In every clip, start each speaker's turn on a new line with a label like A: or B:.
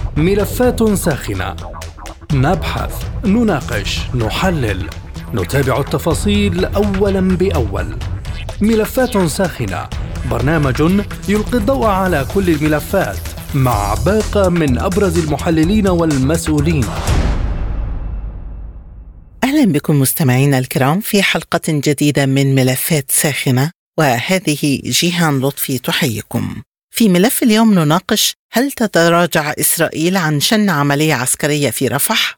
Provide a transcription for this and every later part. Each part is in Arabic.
A: ملفات ساخنة، نبحث، نناقش، نحلل، نتابع التفاصيل أولاً بأول. ملفات ساخنة، برنامج يلقي الضوء على كل الملفات مع باقة من أبرز المحللين والمسؤولين.
B: أهلا بكم مستمعينا الكرام في حلقة جديدة من ملفات ساخنة، وهذه جيهان لطفي تحييكم. في ملف اليوم نناقش: هل تتراجع إسرائيل عن شن عملية عسكرية في رفح؟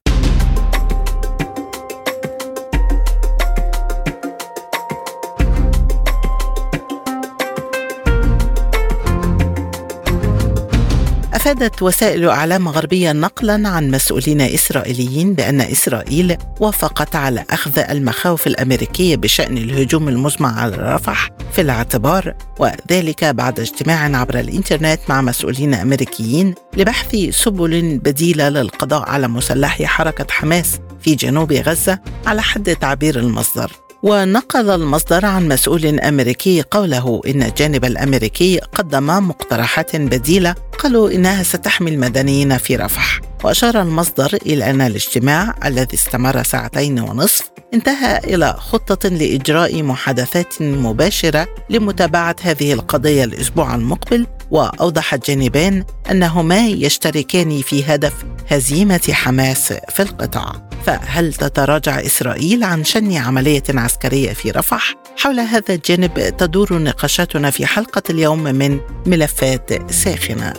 B: أفادت وسائل إعلام غربية نقلاً عن مسؤولين إسرائيليين بأن إسرائيل وافقت على أخذ المخاوف الأمريكية بشأن الهجوم المزمع على رفح في الاعتبار، وذلك بعد اجتماع عبر الإنترنت مع مسؤولين أمريكيين لبحث سبل بديلة للقضاء على مسلحي حركة حماس في جنوب غزة على حد تعبير المصدر. ونقل المصدر عن مسؤول أمريكي قوله إن الجانب الأمريكي قدم مقترحات بديلة قالوا إنها ستحمي المدنيين في رفح. وأشار المصدر إلى أن الاجتماع الذي استمر 2.5 ساعة انتهى إلى خطة لإجراء محادثات مباشرة لمتابعة هذه القضية الأسبوع المقبل، وأوضح الجانبان أنهما يشتركان في هدف هزيمة حماس في القطاع. فهل تتراجع إسرائيل عن شن عملية عسكرية في رفح؟ حول هذا الجانب تدور نقاشاتنا في حلقة اليوم من ملفات ساخنة.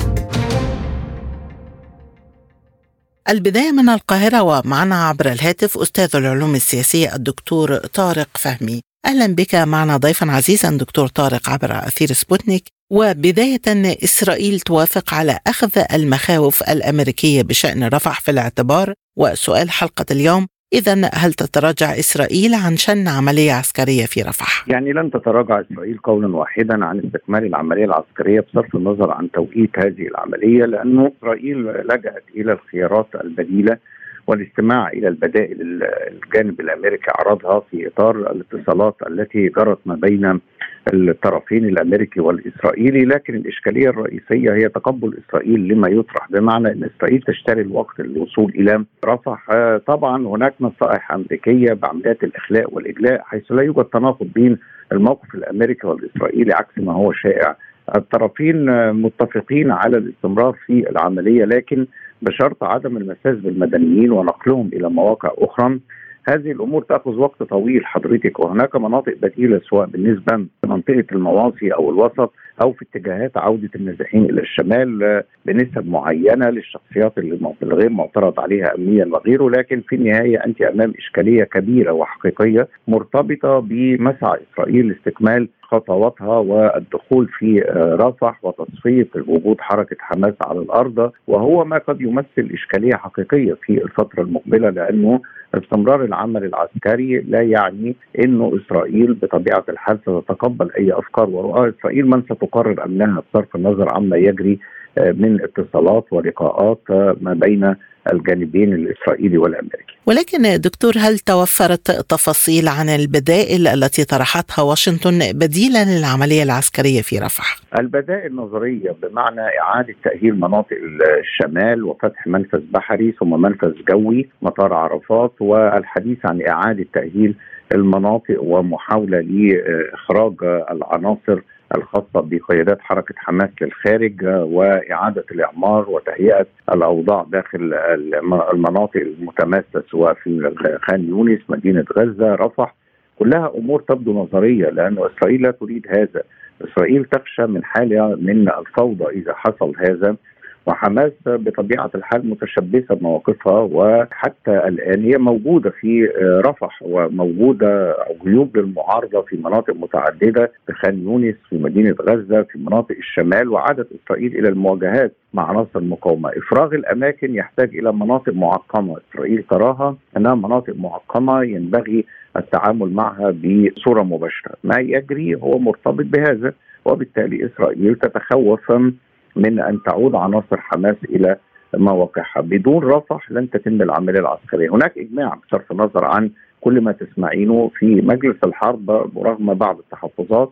B: البداية من القاهرة، ومعنا عبر الهاتف أستاذ العلوم السياسية الدكتور طارق فهمي. أهلا بك معنا ضيفا عزيزا دكتور طارق عبر أثير سبوتنيك. وبداية، إسرائيل توافق على أخذ المخاوف الأمريكية بشأن رفح في الاعتبار، وسؤال حلقة اليوم: إذن هل تتراجع إسرائيل عن شن عملية عسكرية في رفح؟
C: يعني لن تتراجع إسرائيل قولا واحدا عن استكمال العملية العسكرية بصرف النظر عن توقيت هذه العملية، لأنه إسرائيل لجأت إلى الخيارات البديلة والاستماع إلى البدائل الجانب الأمريكي عرضها في إطار الاتصالات التي جرت ما بين الطرفين الأمريكي والإسرائيلي. لكن الإشكالية الرئيسية هي تقبل إسرائيل لما يطرح، بمعنى أن إسرائيل تشتري الوقت للوصول إلى رفح. طبعا هناك نصائح أمريكية بعمليات الإخلاء والإجلاء، حيث لا يوجد تناقض بين الموقف الأمريكي والإسرائيلي عكس ما هو شائع. الطرفين متفقين على الاستمرار في العملية، لكن بشرط عدم المساس بالمدنيين ونقلهم إلى مواقع أخرى. هذه الأمور تأخذ وقت طويل حضرتك، وهناك مناطق بديلة سواء بالنسبة لمنطقة المواصي أو الوسط أو في اتجاهات عودة النازحين إلى الشمال بنسب معينة للشخصيات الغير معترض عليها أمنيا وغيره. لكن في النهاية أنت أمام إشكالية كبيرة وحقيقية مرتبطة بمسعى إسرائيل لاستكمال خطواتها والدخول في رفح وتصفية وجود حركة حماس على الأرض، وهو ما قد يمثل إشكالية حقيقية في الفترة المقبلة، لأنه استمرار العمل العسكري لا يعني أنه إسرائيل بطبيعة الحال ستتقبل أي أفكار ورؤى إسرائيل من ستقرر أمنها بصرف النظر عما يجري من اتصالات ولقاءات ما بين الجانبين الإسرائيلي والأمريكي.
B: ولكن دكتور، هل توفرت تفاصيل عن البدائل التي طرحتها واشنطن بديلا للعملية العسكرية في رفح؟
C: البدائل نظرية، بمعنى إعادة تأهيل مناطق الشمال وفتح منفذ بحري ثم منفذ جوي مطار عرفات، والحديث عن إعادة تأهيل المناطق ومحاولة لإخراج العناصر الخاصة بقيادات حركة حماس للخارج وإعادة الإعمار وتهيئة الأوضاع داخل المناطق المتماسة سواء في خان يونس، مدينة غزة، رفح. كلها أمور تبدو نظرية، لأن إسرائيل لا تريد هذا. إسرائيل تخشى من حالة من الفوضى إذا حصل هذا، وحماس بطبيعة الحال متشبثة بمواقفها، وحتى الآن هي موجودة في رفح وموجودة غيوب للمعارضة في مناطق متعددة في خان يونس، في مدينة غزة، في مناطق الشمال. وعادت إسرائيل إلى المواجهات مع عناصر المقاومة. إفراغ الأماكن يحتاج إلى مناطق معقمة، إسرائيل تراها أنها مناطق معقمة ينبغي التعامل معها بصورة مباشرة. ما يجري هو مرتبط بهذا، وبالتالي إسرائيل تتخوف من أن تعود عناصر حماس إلى مواقعها. بدون رفح لن تتم العملية العسكرية. هناك إجماع بصرف النظر عن كل ما تسمعينه في مجلس الحرب رغم بعض التحفظات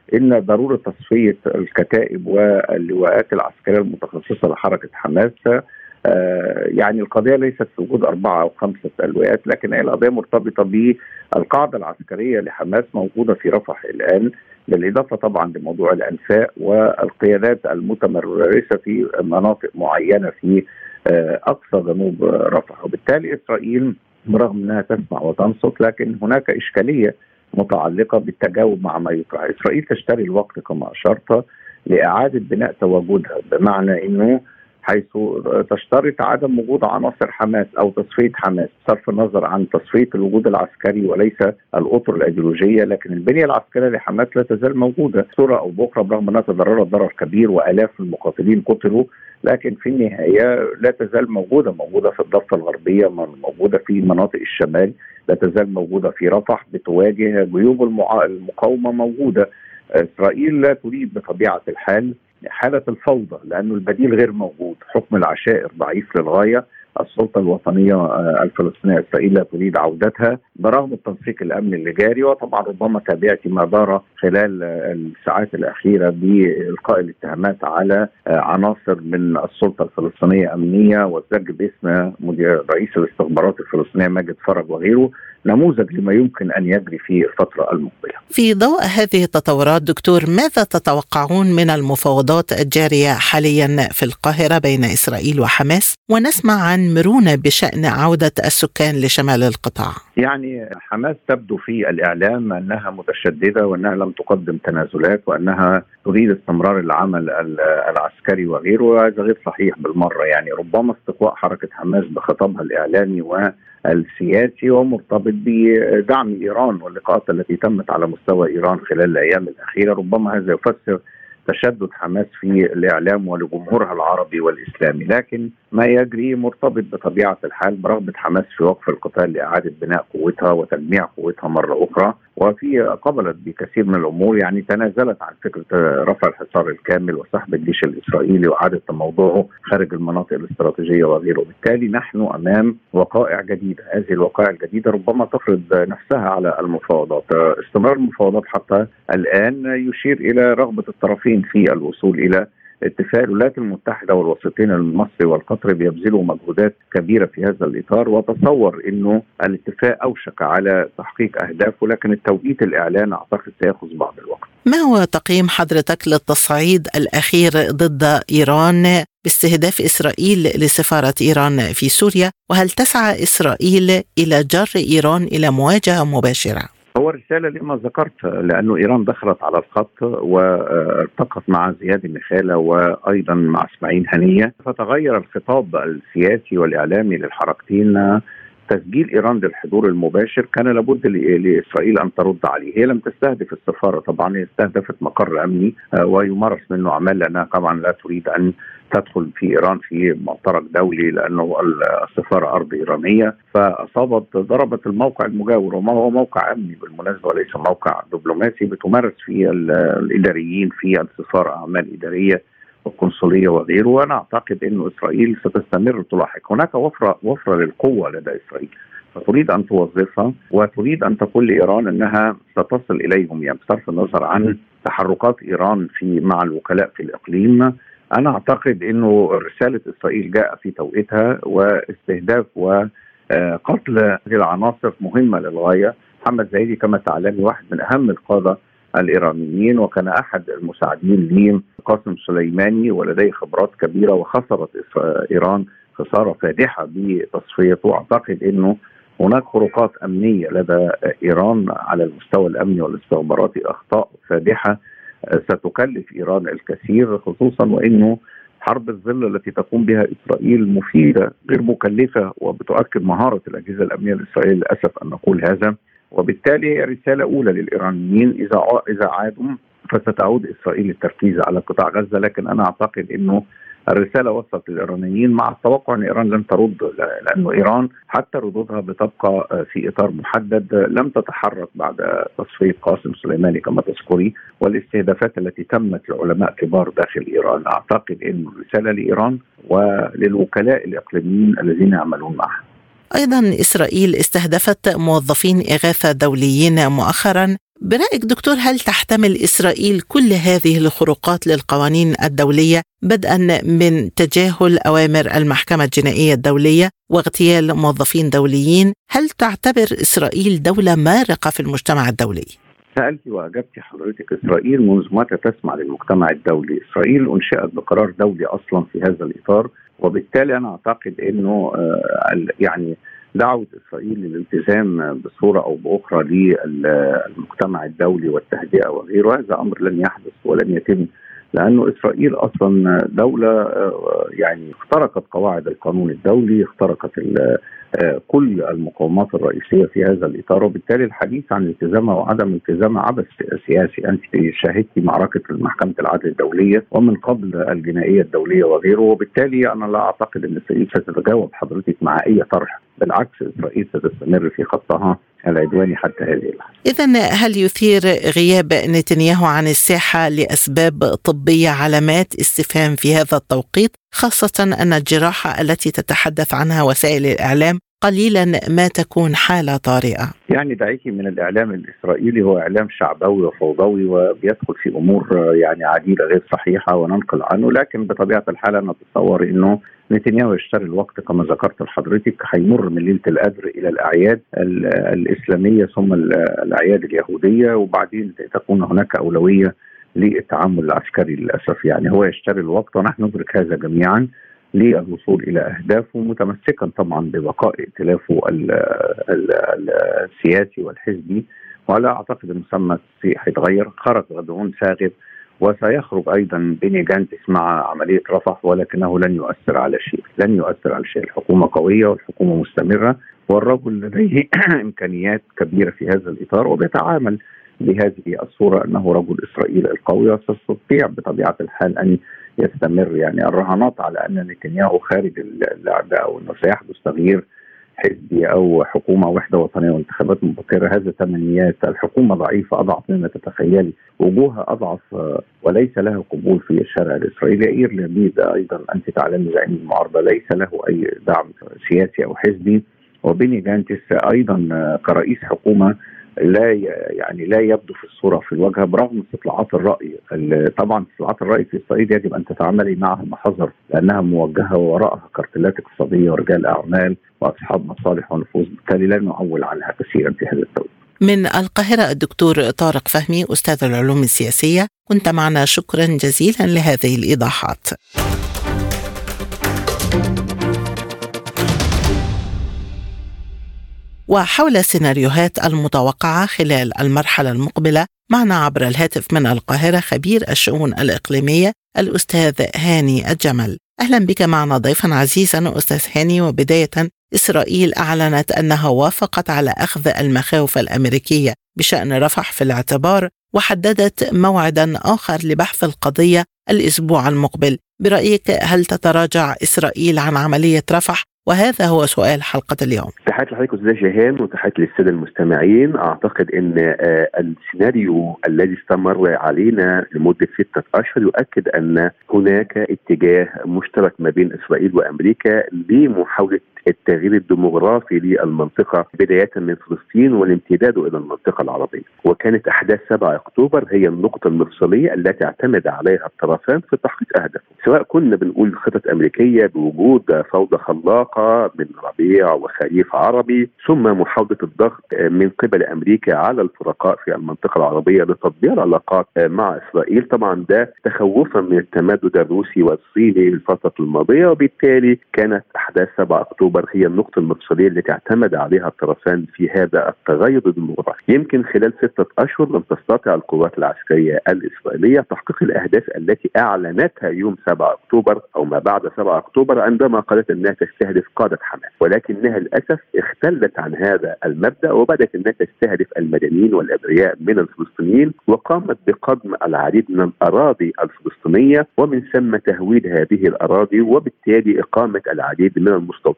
C: إن ضرورة تصفية الكتائب واللواءات العسكرية المتخصصة لحركة حماس. يعني القضية ليست في وجود 4 أو 5 لواءات، لكن هي القضية مرتبطة بالقاعدة العسكرية لحماس موجودة في رفح الآن، بالإضافة طبعا لموضوع الأنفاق والقيادات المتمرسة في مناطق معينة في أقصى جنوب رفح. وبالتالي إسرائيل برغم أنها تسمع وتنصت، لكن هناك إشكالية متعلقة بالتجاوب مع ما يطرح. إسرائيل تشتري الوقت كما أشرت لإعادة بناء تواجدها، بمعنى أنه حيث تشترط عدم وجود عناصر حماس أو تصفية حماس، بصرف النظر عن تصفية الوجود العسكري وليس الأطر الأيديولوجية، لكن البنية العسكرية لحماس لا تزال موجودة بصورة أو بأخرى، برغم أنها تضررت ضرر كبير وآلاف المقاتلين قتلوا، لكن في النهاية لا تزال موجودة في الضفة الغربية، موجودة في مناطق الشمال، لا تزال موجودة في رفح، بتواجه جيوب المقاومة موجودة. إسرائيل لا تريد بطبيعة الحال حالة الفوضى، لأنه البديل غير موجود، حكم العشائر ضعيف للغاية، السلطة الوطنية الفلسطينية إسرائيل لا تريد عودتها برغم التنسيق الأمني اللي جاري. وطبعا ربما تابعتي ما دار خلال الساعات الأخيرة بإلقاء الاتهامات على عناصر من السلطة الفلسطينية أمنية، والزج باسم مدير رئيس الاستخبارات الفلسطينية ماجد فرج وغيره، نموذج لما يمكن أن يجري في الفترة المقبلة.
B: في ضوء هذه التطورات دكتور، ماذا تتوقعون من المفاوضات الجارية حاليا في القاهرة بين إسرائيل وحماس؟ ونسمع عن مرونة بشأن عودة السكان لشمال القطاع.
C: يعني حماس تبدو في الإعلام أنها متشددة وأنها لم تقدم تنازلات وأنها تريد استمرار العمل العسكري وغيره، وهذا غير صحيح بالمرة. يعني ربما استقواء حركة حماس بخطابها الإعلامي والسياسي ومرتبط بدعم إيران واللقاءات التي تمت على مستوى إيران خلال الأيام الأخيرة، ربما هذا يفسر تشدد حماس في الإعلام ولجمهورها العربي والإسلامي، لكن ما يجري مرتبط بطبيعة الحال برغبة حماس في وقف القتال لإعادة بناء قوتها وتجميع قوتها مرة أخرى، وفي قبلت بكثير من الأمور، يعني تنازلت عن فكرة رفع الحصار الكامل وسحب الجيش الإسرائيلي وإعادة تموضعه خارج المناطق الاستراتيجية وغيره. بالتالي نحن أمام وقائع جديدة، هذه الوقائع الجديدة ربما تفرض نفسها على المفاوضات. استمرار المفاوضات حتى الآن يشير إلى رغبة الطرفين في الوصول إلى اتفاق. الولايات المتحدة والوسيطين المصري والقطري بيبذلوا مجهودات كبيرة في هذا الإطار، وتصور أنه الاتفاق أوشك على تحقيق أهدافه، لكن التوقيت الإعلان أعتقد سيأخذ بعض الوقت.
B: ما هو تقييم حضرتك للتصعيد الأخير ضد إيران باستهداف إسرائيل لسفارة إيران في سوريا؟ وهل تسعى إسرائيل إلى جر إيران إلى مواجهة مباشرة؟
C: هو رسالة لما ذكرت، لأنه إيران دخلت على الخط والتقت مع زياد النخالة وأيضا مع إسماعيل هنية، فتغير الخطاب السياسي والإعلامي للحركتين. تسجيل إيران للحضور المباشر كان لابد لإسرائيل أن ترد عليه. هي لم تستهدف السفارة، طبعا هي استهدفت مقر أمني ويمارس منه أعمال، لأنها طبعا لا تريد أن تدخل في إيران في معترك دولي، لأنه السفارة أرض إيرانية، فأصابت ضربت الموقع المجاور، وما هو موقع أمني بالمناسبة وليس موقع دبلوماسي، بتمارس فيه الإداريين في السفارة أعمال إدارية والقنصلية وغيره. وأنا أعتقد أن إسرائيل ستستمر تلاحق. هناك وفرة للقوة لدى إسرائيل، فتريد أن توظفها وتريد أن تقول لإيران أنها ستصل إليهم، يعني بصرف النظر عن تحركات إيران مع الوكلاء في الإقليم. أنا أعتقد أنه رسالة إسرائيل جاء في توقيتها، واستهداف وقتل هذه العناصر مهمة للغاية. محمد زايدي كما تعلمي واحد من أهم القادة الإيرانيين، وكان أحد المساعدين لقاسم سليماني، ولديه خبرات كبيرة، وخسرت إيران خسارة فادحة بتصفيته. أعتقد أنه هناك خروقات أمنية لدى إيران على المستوى الأمني والاستخباراتي، أخطاء فادحة ستكلف إيران الكثير، خصوصا وأنه حرب الظل التي تقوم بها إسرائيل مفيدة غير مكلفة، وبتؤكد مهارة الأجهزة الأمنية الإسرائيلية، للأسف أن نقول هذا. وبالتالي هي رسالة أولى للإيرانيين، إذا عادوا فستعود إسرائيل للتركيز على قطاع غزة. لكن أنا أعتقد أنه الرسالة وصلت للإيرانيين، مع التوقع أن إيران لن ترد، لأنه إيران حتى ردودها بتبقى في إطار محدد، لم تتحرك بعد تصفية قاسم سليماني كما تذكري والاستهدافات التي تمت لعلماء كبار داخل إيران. أعتقد أن الرسالة لإيران وللوكلاء الإقليميين الذين يعملون معها.
B: أيضا إسرائيل استهدفت موظفين إغاثة دوليين مؤخرا برأيك دكتور، هل تحتمل إسرائيل كل هذه الخروقات للقوانين الدولية، بدءا من تجاهل أوامر المحكمة الجنائية الدولية واغتيال موظفين دوليين؟ هل تعتبر إسرائيل دولة مارقة في المجتمع الدولي؟
C: سألتي وأجبتي حضرتك. إسرائيل منذ متى تسمع للمجتمع الدولي؟ إسرائيل أنشئت بقرار دولي أصلا في هذا الإطار، وبالتالي أنا أعتقد أنه يعني دعوة إسرائيل للالتزام بصورة أو بأخرى للمجتمع الدولي والتهدئة وغيره، هذا أمر لن يحدث ولن يتم، لأنه إسرائيل أصلا دولة يعني اخترقت قواعد القانون الدولي، اخترقت كل المقومات الرئيسية في هذا الإطار، وبالتالي الحديث عن التزامها وعدم التزامها عبث سياسي. أنت شاهدتي معركة محكمة العدل الدولية ومن قبل الجنائية الدولية وغيره، وبالتالي أنا لا أعتقد أن إسرائيل ستتجاوب حضرتك مع أي طرح، بالعكس إسرائيل ستستمر في خطها العدواني حتى هذه اللحظة.
B: إذن هل يثير غياب نتنياهو عن الساحة لأسباب طبية علامات استفهام في هذا التوقيت، خاصة أن الجراحة التي تتحدث عنها وسائل الإعلام قليلا ما تكون حالة طارئة؟
C: يعني دعيكي من الإعلام الإسرائيلي، هو إعلام شعبوي وفوضوي وبيدخل في أمور يعني عديدة غير صحيحة وننقل عنه، لكن بطبيعة الحال أنا أتصور أنه نتنياهو يشتري الوقت كما ذكرت لحضرتك، هيمر من ليلة القدر إلى الأعياد الإسلامية ثم الأعياد اليهودية، وبعدين تكون هناك أولوية للتعامل العسكري للأسف. يعني هو يشتري الوقت ونحن ندرك هذا جميعا للوصول إلى أهدافه، متمسكا طبعا ببقاء ائتلافه السياسي والحزبي، ولا أعتقد أن مسمى هيتغير. خرج غدوان ثاغر وسيخرج أيضا بيني جانتس مع عملية رفح، ولكنه لن يؤثر على شيء، لن يؤثر على شيء. الحكومة قوية والحكومة مستمرة، والرجل لديه إمكانيات كبيرة في هذا الإطار، وبيتعامل بهذه الصورة أنه رجل إسرائيل القوي، وستستطيع بطبيعة الحال أن يستمر. يعني الرهانات على أن نتنياهو خارج اللعبة أو أنه سيحدث تغيير حزبي أو حكومة وحدة وطنية وانتخابات مبكرة، هذا تمنيات. الحكومة ضعيفة، أضعف مما تتخيلي، وجوهها أضعف وليس لها قبول في الشارع الإسرائيلي. يائير لبيد أيضا أنت تعلم زعيم المعارضة ليس له أي دعم سياسي أو حزبي، وبيني جانتس أيضا كرئيس حكومة لا يبدو في الصورة في الواجهة، برغم استطلاعات الرأي. طبعا استطلاعات الرأي في إسرائيل يجب أن تتعاملي معها بحذر، لأنها موجهة وراءها كارتلات اقتصادية ورجال أعمال وأصحاب مصالح ونفوذ، بالتالي لا نعول عنها كثيرا في هذا التوقيت.
B: من القاهرة الدكتور طارق فهمي، أستاذ العلوم السياسية، كنت معنا، شكرا جزيلا لهذه الإيضاحات. وحول السيناريوهات المتوقعة خلال المرحلة المقبلة، معنا عبر الهاتف من القاهرة خبير الشؤون الإقليمية الأستاذ هاني الجمل. أهلا بك معنا ضيفا عزيزا أستاذ هاني. وبداية، إسرائيل أعلنت أنها وافقت على أخذ المخاوف الأمريكية بشأن رفح في الاعتبار، وحددت موعدا آخر لبحث القضية الأسبوع المقبل. برأيك هل تتراجع إسرائيل عن عملية رفح؟ وهذا هو سؤال حلقة اليوم.
D: تحياتي لحضرتك أستاذ جيهان، وتحياتي للسادة المستمعين. أعتقد أن السيناريو الذي استمر علينا لمدة 6 أشهر يؤكد أن هناك اتجاه مشترك ما بين إسرائيل وأمريكا لمحاولة التغيير الديموغرافي للمنطقة، بداية من فلسطين والامتداد إلى المنطقة العربية. وكانت أحداث 7 أكتوبر هي النقطة المفصلية التي اعتمد عليها الطرفان في تحقيق أهدافهم، سواء كنا بنقول خطط أمريكية بوجود فوضى خلاقة من ربيع وخريف عربي، ثم محاولة الضغط من قبل أمريكا على الفرقاء في المنطقة العربية لتطبيع العلاقات مع إسرائيل. طبعا ده تخوفا من التمدد الروسي والصيني الفترة الماضية، وبالتالي كانت أحداث 7 أكتوبر هي النقطة المفصلية التي اعتمد عليها الطرفان في هذا التغير الديموغرافي. يمكن خلال 6 أشهر لم تستطع القوات العسكرية الإسرائيلية تحقيق الأهداف التي أعلنتها يوم 7 أكتوبر أو ما بعد 7 أكتوبر، عندما قالت أنها تستهدف قادة حماس، ولكنها للأسف اختلت عن هذا المبدأ وبدأت أنها تستهدف المدنيين والأبرياء من الفلسطينيين، وقامت بقضم العديد من الأراضي الفلسطينية ومن ثم تهويد هذه الأراضي، وبالتالي إقامة العديد من المستوطنات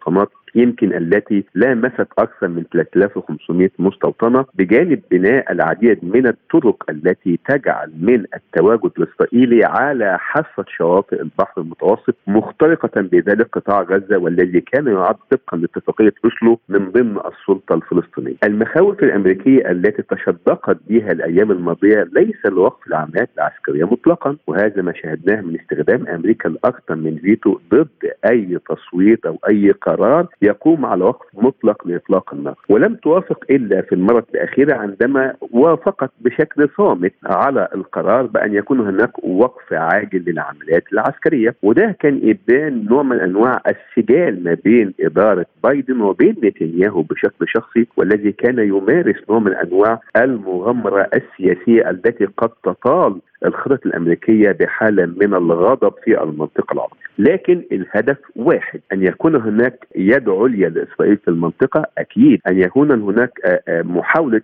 D: يمكن التي لامست أكثر من 3500 مستوطنة، بجانب بناء العديد من الطرق التي تجعل من التواجد الإسرائيلي على حافة شواطئ البحر المتوسط مخترقة بذلك قطاع غزة، والذي كان يعد طبقا لاتفاقية أوسلو من ضمن السلطة الفلسطينية. المخاوف الأمريكية التي تشدقت بها الأيام الماضية ليس لوقف العمليات العسكرية مطلقا، وهذا ما شاهدناه من استخدام أمريكا الأكثر من فيتو ضد أي تصويت أو أي قرار يقوم على وقف مطلق لإطلاق النار، ولم توافق إلا في المرة الأخيرة عندما وافقت بشكل صامت على القرار بأن يكون هناك وقف عاجل للعمليات العسكرية. وده كان إبان نوع من أنواع السجال ما بين إدارة بايدن وبين نتنياهو بشكل شخصي، والذي كان يمارس نوع من أنواع المغامرة السياسية التي قد تطال الخطط الأمريكية بحالة من الغضب في المنطقة العربية. لكن الهدف واحد، أن يكون هناك يد عليا لإسرائيل في المنطقة، أكيد أن يكون هناك محاولة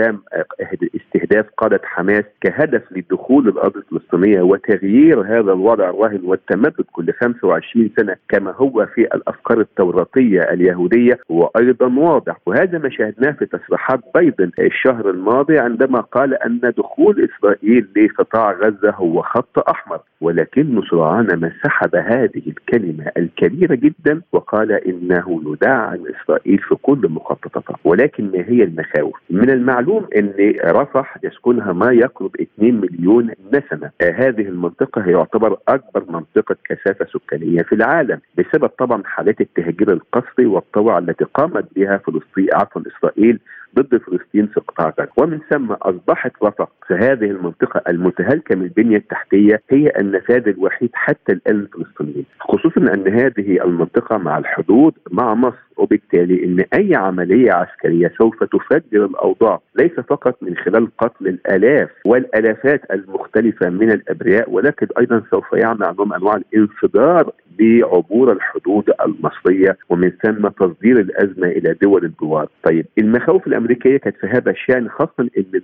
D: استهداف قادة حماس كهدف للدخول الأرض الفلسطينية وتغيير هذا الوضع الراهن والتمدد كل 25 سنة كما هو في الأفكار التوراتية اليهودية هو أيضا واضح. وهذا ما شاهدناه في تصريحات بايدن الشهر الماضي عندما قال أن دخول إسرائيل لقطاع غزة هو خط أحمر، ولكن سرعان ما سحب هذه الكلمة الكبيرة جدا وقال إنه ندعم إسرائيل في كل مخططاتها. ولكن ما هي المخاوف؟ من المعلوم أن رفح يسكنها ما يقرب 2 مليون نسمة. هذه المنطقة هي يعتبر أكبر منطقة كثافة سكانية في العالم بسبب طبعا حالات التهجير القسري والطوع التي قامت بها إسرائيل ضد فلسطين في قطاع غزة، ومن ثم أصبحت رفح في هذه المنطقة المتهالكة من البنية التحتية هي النفاذ الوحيد حتى الآن للفلسطينيين، خصوصا أن هذه المنطقة مع الحدود مع مصر، وبالتالي أن أي عملية عسكرية سوف تفجر الأوضاع ليس فقط من خلال قتل الآلاف والآلافات المختلفة من الأبرياء، ولكن أيضا سوف يعمل نوع من أنواع الانفجار بعبور الحدود المصرية ومن ثم تصدير الأزمة إلى دول الجوار. طيب المخاوف الأمريكية كانت في هذا الشأن، خاصة أن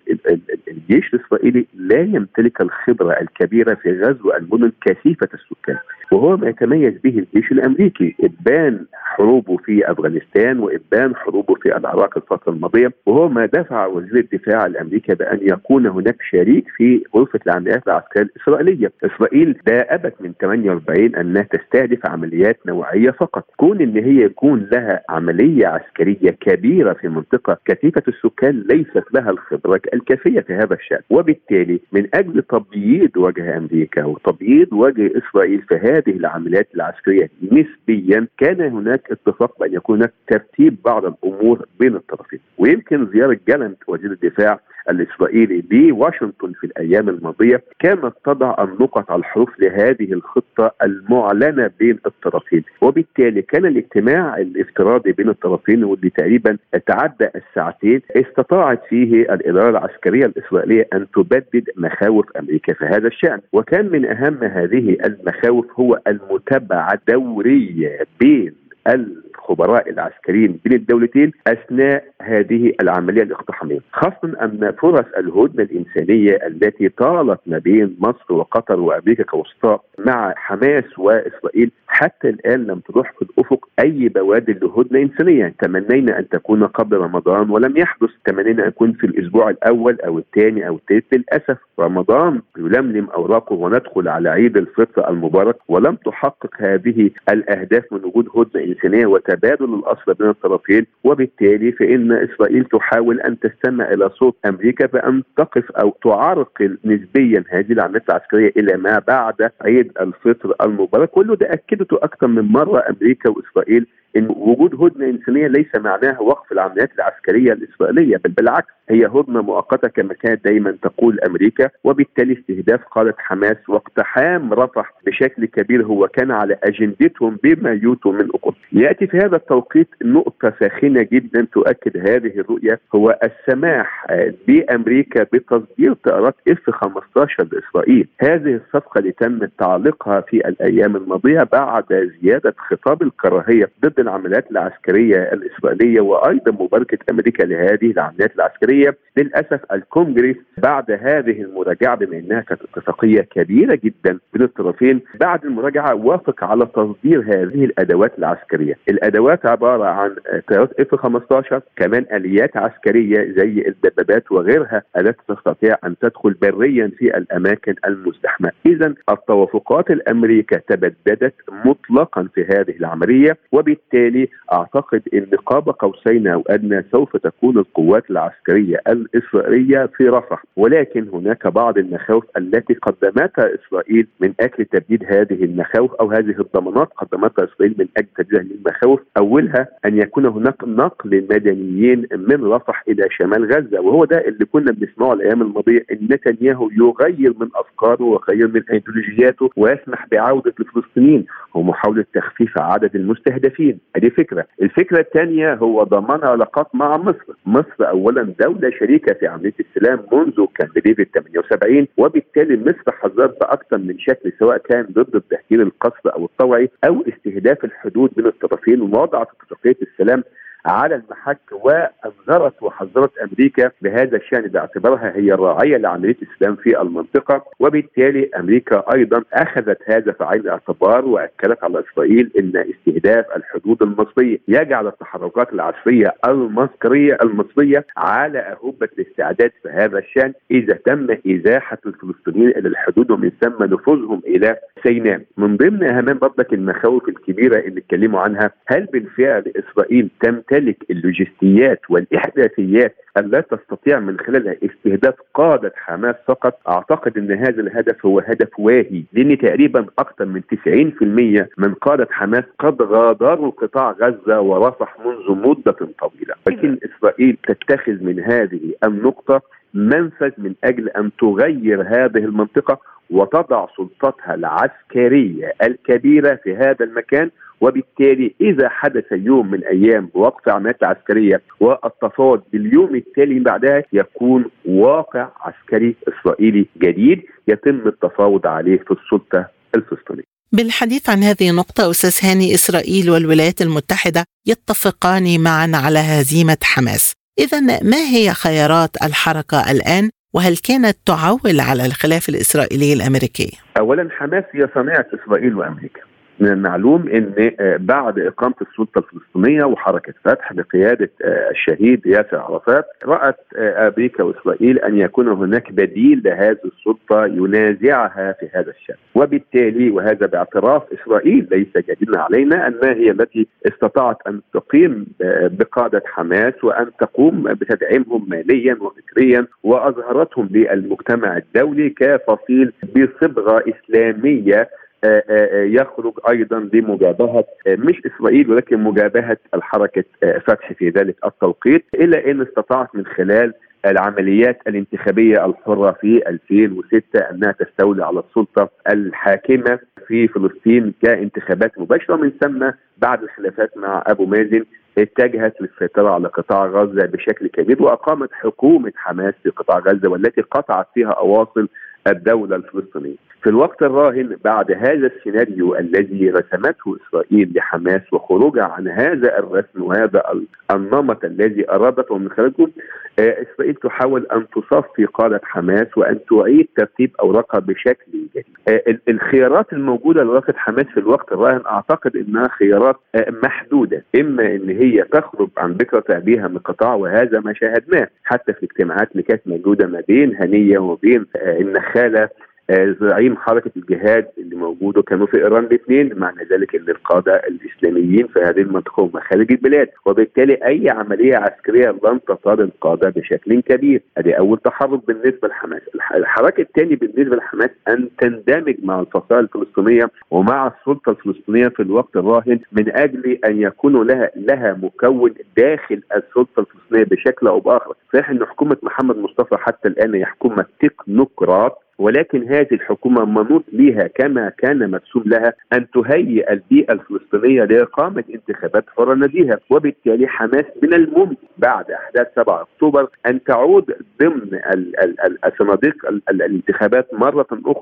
D: الجيش الإسرائيلي لا يمتلك الخبرة الكبيرة في غزو المدن كثيفة السكان، وهو ما يتميز به الجيش الأمريكي. إبان حروبه في أفغانستان وإبان حروبه في العراق الفترة الماضية، وهو ما دفع وزير الدفاع الأمريكي بأن يكون هناك شريك في غرفة العمليات العسكرية الإسرائيلية. إسرائيل دأبت من 48 أنها تستهدف عمليات نوعية فقط، كون أن هي يكون لها عملية عسكرية كبيرة في منطقة كثيفة السكان ليست لها الخبرة الكافية في هذا الشأن، وبالتالي من أجل تبييض وجه أمريكا وتبييض وجه إسرائيل في هذه العمليات العسكرية نسبيا كان هناك اتفاق بأن يكون هناك ترتيب بعض الأمور بين الطرفين. ويمكن زيارة جالنت وزير الدفاع الإسرائيلي لواشنطن في الأيام الماضية كانت تضع النقط على الحروف لهذه الخطة المعلنة بين الطرفين، وبالتالي كان الاجتماع الافتراضي بين الطرفين واللي تقريبا تعدى الساعتين استطاعت فيه الإدارة العسكرية الإسرائيلية أن تبدد مخاوف أمريكا في هذا الشأن. وكان من أهم هذه المخاوف هو المتابعة الدورية بين الخبراء العسكريين بين الدولتين أثناء هذه العملية الاقتحامية، خاصة أن فرص الهدنة الإنسانية التي طالت ما بين مصر وقطر وأمريكا كوسطاء مع حماس وإسرائيل حتى الآن لم تروح في الأفق أي بوادر لهدنة إنسانية. تمنينا أن تكون قبل رمضان ولم يحدث، تمنينا أن يكون في الأسبوع الأول أو الثاني أو الثالث. للأسف رمضان يلملم أوراقه وندخل على عيد الفطر المبارك ولم تحقق هذه الأهداف من وجود هدنة إنسانية وتبادل الأسرى بين الطرفين، وبالتالي فإن إسرائيل تحاول أن تستمع إلى صوت أمريكا بأن تقف أو تعرقل نسبيا هذه العمليات العسكرية إلى ما بعد عيد الفطر المبارك. كله ده أكدته أكثر من مرة أمريكا وإسرائيل إن وجود هدنة إنسانية ليس معناها وقف العمليات العسكرية الإسرائيلية، بل بالعكس هي هدنة مؤقتة كما كانت دائما تقول أمريكا، وبالتالي استهداف قادة حماس واقتحام رفح بشكل كبير هو كان على أجندتهم بما يوتوا من أقوى. يأتي في هذا التوقيت نقطة ساخنة جدا تؤكد هذه الرؤية، هو السماح بأمريكا بتصدير طائرات F-15 لإسرائيل. هذه الصفقة اللي تم تعليقها في الأيام الماضية بعد زيادة خطاب الكراهية ضد العمليات العسكرية الإسرائيلية وأيضا مباركة أمريكا لهذه العمليات العسكرية. للأسف الكونغرس بعد هذه المراجعة، بما أنها كانت اتفاقية كبيرة جدا بين الطرفين، بعد المراجعة وافق على تصدير هذه الأدوات العسكرية. الأدوات عبارة عن طيارات F-15، كمان آليات عسكرية زي الدبابات وغيرها التي تستطيع أن تدخل بريا في الأماكن المزدحمة. إذن التوافقات الأمريكية تبددت مطلقا في هذه العملية، وبالتالي أعتقد أن قاب قوسين أو أدنى سوف تكون القوات العسكرية الإسرائيلية في رفح. ولكن هناك بعض المخاوف التي قدمتها إسرائيل من أجل تبديد هذه المخاوف، أو هذه الضمانات قدمتها إسرائيل من أجل تبديد هذه المخاوف. أولها أن يكون هناك نقل مدنيين من رفح إلى شمال غزة، وهو ده اللي كنا بنسمعه الأيام الماضية، أن نتنياهو يغير من أفكاره ويغير من أيديولوجياته ويسمح بعودة الفلسطينيين ومحاولة تخفيف عدد المستهدفين. هذه فكرة. الفكرة الثانية هو ضمان علاقات مع مصر. مصر أولا دولة شريكة في عملية السلام منذ كان ديفيد 78، وبالتالي مصر حذرت بأكثر من شكل، سواء كان ضد التهجير القسري أو الطوعي أو استهداف الحدود بين الطرفين، ووضعت اتفاقية السلام على المحك، وأنذرت وحذرت أمريكا بهذا الشأن باعتبارها هي الراعية لعملية السلام في المنطقة. وبالتالي أمريكا أيضا أخذت هذا في عين الاعتبار، وأكدت على إسرائيل أن استهداف الحدود المصرية يجعل التحركات العسكرية المصرية على أهبة الاستعداد في هذا الشأن إذا تم إزاحة الفلسطينيين إلى الحدود ومن ثم نفوذهم إلى سيناء. من ضمن أهم برضك المخاوف الكبيرة اللي اتكلموا عنها، هل بالفعل إسرائيل تمتلك اللوجستيات والإحداثيات التي تستطيع من خلالها استهداف قادة حماس فقط؟ أعتقد أن هذا الهدف هو هدف واهي، لأن تقريبا أكثر من 90% من قادة حماس قد غادروا قطاع غزة ورفح منذ مدة طويلة. لكن إسرائيل تتخذ من هذه النقطة منفذ من أجل أن تغير هذه المنطقة وتضع سلطتها العسكرية الكبيرة في هذا المكان. وبالتالي إذا حدث يوم من أيام وقف عمليات عسكرية والتفاوض باليوم التالي بعدها، يكون واقع عسكري إسرائيلي جديد يتم التفاوض عليه في السلطة الفلسطينية.
B: بالحديث عن هذه النقطة أستاذ هاني، إسرائيل والولايات المتحدة يتفقان معا على هزيمة حماس. إذن ما هي خيارات الحركة الآن، وهل كانت تعول على الخلاف الإسرائيلي الأمريكي؟
D: أولا حماس هي صناعة إسرائيل وأمريكا. من المعلوم أن بعد إقامة السلطة الفلسطينية وحركة فتح بقيادة الشهيد ياسر عرفات، رأت أمريكا وإسرائيل أن يكون هناك بديل لهذه السلطة ينازعها في هذا الشأن. وبالتالي وهذا باعتراف إسرائيل ليس جديدا علينا أنها هي التي استطاعت أن تقيم بقادة حماس وأن تقوم بتدعيمهم ماليا وفكريا، وأظهرتهم للمجتمع الدولي كفصيل بصبغة إسلامية يخرج أيضا لمجابهة مش إسرائيل ولكن مجابهة الحركة فتح في ذلك التوقيت، إلا أن استطاعت من خلال العمليات الانتخابية الحرة في 2006 أنها تستولي على السلطة الحاكمة في فلسطين كانتخابات مباشرة. ومن ثم بعد الخلافات مع أبو مازن اتجهت للسيطرة على قطاع غزة بشكل كبير، وأقامت حكومة حماس في قطاع غزة والتي قطعت فيها أواصر الدولة الفلسطينية. في الوقت الراهن بعد هذا السيناريو الذي رسمته إسرائيل لحماس وخروجها عن هذا الرسم وهذا النمط الذي أرادته من خلاله، إسرائيل تحاول أن تصفي قادة حماس وأن تعيد ترتيب أوراقها بشكل جديد. الخيارات الموجودة لقادة حماس في الوقت الراهن أعتقد أنها خيارات محدودة، إما أن هي تخرج عن بكرة أبيها من قطاع، وهذا ما شاهدناه حتى في اجتماعات اللي كانت موجودة ما بين هنية وبين النخالة زعيم حركة الجهاد اللي موجودة كانوا في إيران الاثنين. معنى ذلك أن القادة الإسلاميين في هذه المنطقة هم خارج البلاد، وبالتالي أي عملية عسكرية لن تطال القادة بشكل كبير. هذه أول تحرك بالنسبة لحماس. الحركة الثاني بالنسبة لحماس أن تندمج مع الفصائل الفلسطينية ومع السلطة الفلسطينية في الوقت الراهن من أجل أن يكون لها مكون داخل السلطة الفلسطينية بشكل أو بآخر. صحيح أن حكومة محمد مصطفى حتى الآن هي حكومة تكنوقراط، ولكن هذه الحكومة منوط لها كما كان مرسوم لها أن تهيئ البيئة الفلسطينية لإقامة انتخابات حرة نزيهة. وبالتالي حماس من الممكن بعد أحداث 7 أكتوبر أن تعود ضمن صناديق الانتخابات مرة أخرى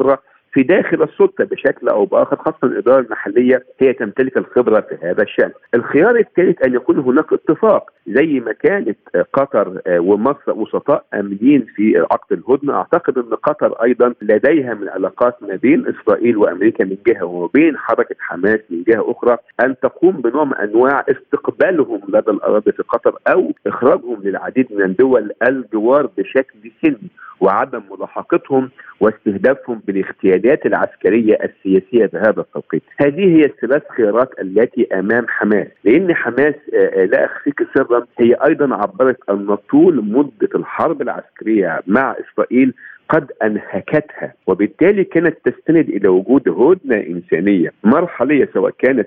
D: في داخل السلطة بشكل أو بآخر، خاصة الإدارة المحلية هي تمتلك الخبرة في هذا الشأن. الخيار الثالث أن يكون هناك اتفاق زي ما كانت قطر ومصر وسطاء آمنين في عقد الهدنة. أعتقد أن قطر أيضا لديها من علاقات ما بين إسرائيل وأمريكا من جهة وبين حركة حماس من جهة أخرى، أن تقوم بنوع من أنواع استقبالهم لدى الأراضي في قطر أو إخراجهم للعديد من الدول الجوار بشكل سلمي، وعدم ملاحقتهم واستهدافهم بالاغتيالات العسكرية السياسية بهذا التوقيت. هذه هي الثلاث خيارات التي أمام حماس، لأن حماس لا أخفيك سرا هي أيضا عبرت أن طول مدة الحرب العسكرية مع إسرائيل قد أنهكتها، وبالتالي كانت تستند إلى وجود هدنة إنسانية مرحلية، سواء كانت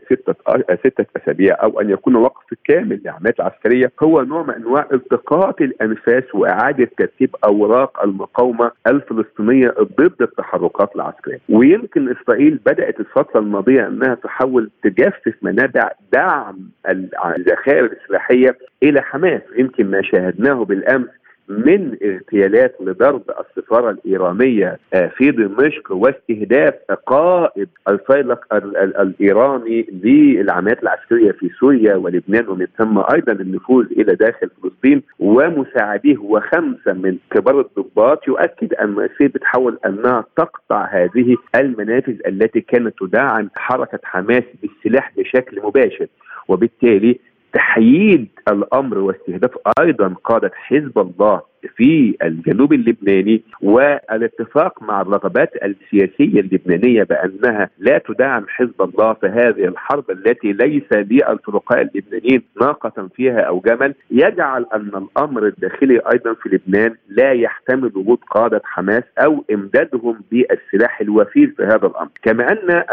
D: 6 أسابيع أو أن يكون وقف كامل للعمليات العسكرية، هو نوع من أنواع التقاط الأنفاس وإعادة ترتيب أوراق المقاومة الفلسطينية ضد التحركات العسكرية. ويمكن إسرائيل بدأت الفترة الماضية أنها تحاول تجفف منابع دعم الذخائر السلاحية إلى حماس. يمكن ما شاهدناه بالأمس من اغتيالات لضرب السفارة الإيرانية في دمشق واستهداف قائد الفيلق الإيراني للعمليات العسكرية في سوريا ولبنان، ومن ثم أيضا النفوذ إلى داخل فلسطين ومساعديه و5 من كبار الضباط، يؤكد أن إسرائيل بتحاول أنها تقطع هذه المنافذ التي كانت تدعم حركة حماس بالسلاح بشكل مباشر. وبالتالي تحييد الأمر واستهداف أيضا قادة حزب الله في الجنوب اللبناني والاتفاق مع الرغبات السياسية اللبنانية بأنها لا تدعم حزب الله في هذه الحرب التي ليس للفرقاء اللبنانيين ناقة فيها أو جمل، يجعل أن الأمر الداخلي أيضا في لبنان لا يحتمل وجود قادة حماس أو إمدادهم بالسلاح الوفير في هذا الأمر. كما أن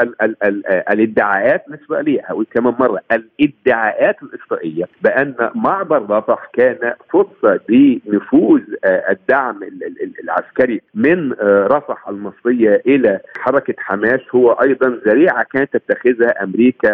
D: الادعاءات الإسرائيلية، أو كمان مرة الادعاءات الإسرائيلية بأن معبر رفح كان فرصة لنفوذ الدعم العسكري من رفح المصرية إلى حركة حماس هو أيضا ذريعة كانت تتخذها أمريكا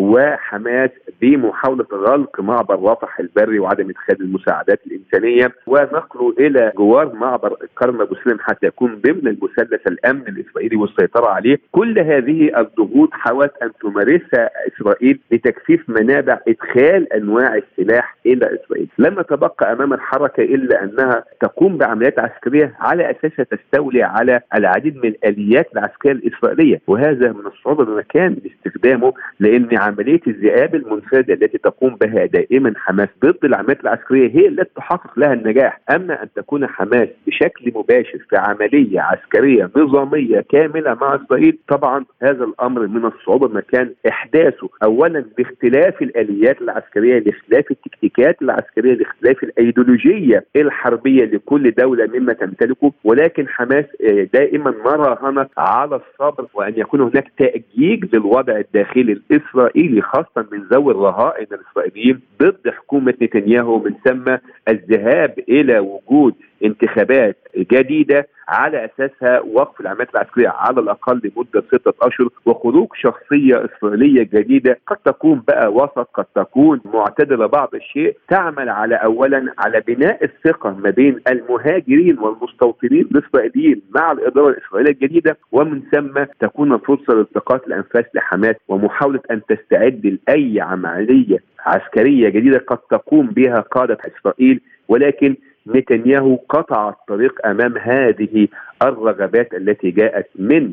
D: وحماس بمحاولة غلق معبر رفح البري وعدم إدخال المساعدات الإنسانية ونقله إلى جوار معبر كرم أبو سليم حتى يكون ضمن المثلث الأمن الإسرائيلي والسيطرة عليه. كل هذه الضغوط حاولت أن تمارسها إسرائيل لتكثيف منابع إدخال أنواع السلاح إلى إسرائيل. لم يتبقى أمام الحركة إلا أنها تقوم بعمليات عسكرية على أساسها تستولي على العديد من الآليات العسكرية الإسرائيلية، وهذا من الصعوبة بمكان باستخدامه، لأن عملية الذئاب المنفردة التي تقوم بها دائما حماس ضد العمليات العسكرية هي التي تحقق لها النجاح. أما أن تكون حماس بشكل مباشر في عملية عسكرية نظامية كاملة مع إسرائيل، طبعا هذا الأمر من الصعوبة مكان إحداثه أولا باختلاف الآليات العسكرية، لاختلاف التكتيكات العسكرية، لاختلاف الأيديولوجية الحربية لكل دولة مما تمتلكه. ولكن حماس دائما ما راهنت على الصبر وأن يكون هناك تأجيج للوضع الداخلي الإسرائيلي، خاصة من ذوي الرهائن الإسرائيليين ضد حكومة نتنياهو، من ثم الذهاب إلى وجود انتخابات جديدة على أساسها وقف العمليات العسكرية على الأقل لمدة 6 أشهر وخروج شخصية إسرائيلية جديدة قد تكون بقى وسط، قد تكون معتدلة بعض الشيء، تعمل على أولا على بناء الثقة ما بين المهاجرين والمستوطنين الإسرائيليين مع الإدارة الإسرائيلية الجديدة، ومن ثم تكون فرصة لالتقاط الأنفاس لحماس ومحاولة أن تستعد لأي عملية عسكرية جديدة قد تقوم بها قادة إسرائيل. ولكن نتنياهو قطع الطريق أمام هذه الرغبات التي جاءت من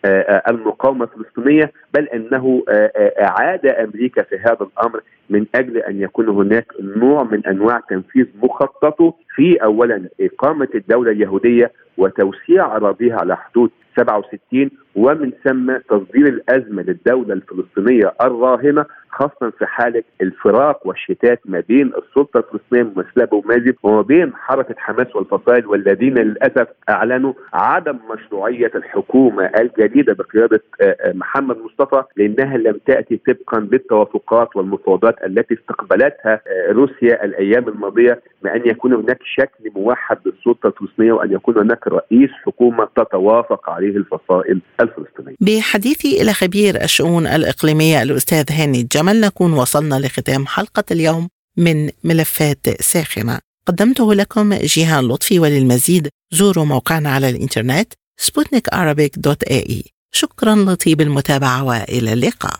D: المقاومة الفلسطينية، بل أنه أعاد أمريكا في هذا الأمر من أجل أن يكون هناك نوع من أنواع تنفيذ مخططه في أولا إقامة الدولة اليهودية وتوسيع أراضيها على حدود 67، ومن ثم تصدير الأزمة للدولة الفلسطينية الراهنة، خاصة في حالة الفراق والشتات ما بين السلطة الفلسطينية الممثلة بأبو مازن وما بين حركة حماس والفصائل، والذين للأسف أعلنوا عدم مشروعية الحكومة الجديدة بقيادة محمد مصطفى، لأنها لم تأتي طبقا بالتوافقات والمفاوضات التي استقبلتها روسيا الأيام الماضية، بأن يكون هناك شكل موحد للسلطة الفلسطينية وأن يكون هناك رئيس حكومة تتوافق عليه الفصائل الفلسطينية.
B: بحديثي إلى خبير الشؤون الإقليمية الأستاذ هاني الجمل نكون وصلنا لختام حلقة اليوم من ملفات ساخنة، قدمته لكم جيهان لطفي. وللمزيد زوروا موقعنا على الإنترنت sputnikarabic.ae. شكرا لطيب المتابعة وإلى اللقاء.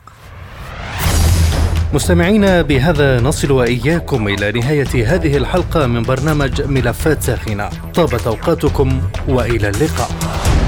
A: مستمعينا، بهذا نصل وإياكم إلى نهاية هذه الحلقة من برنامج ملفات ساخنة. طابت أوقاتكم وإلى اللقاء.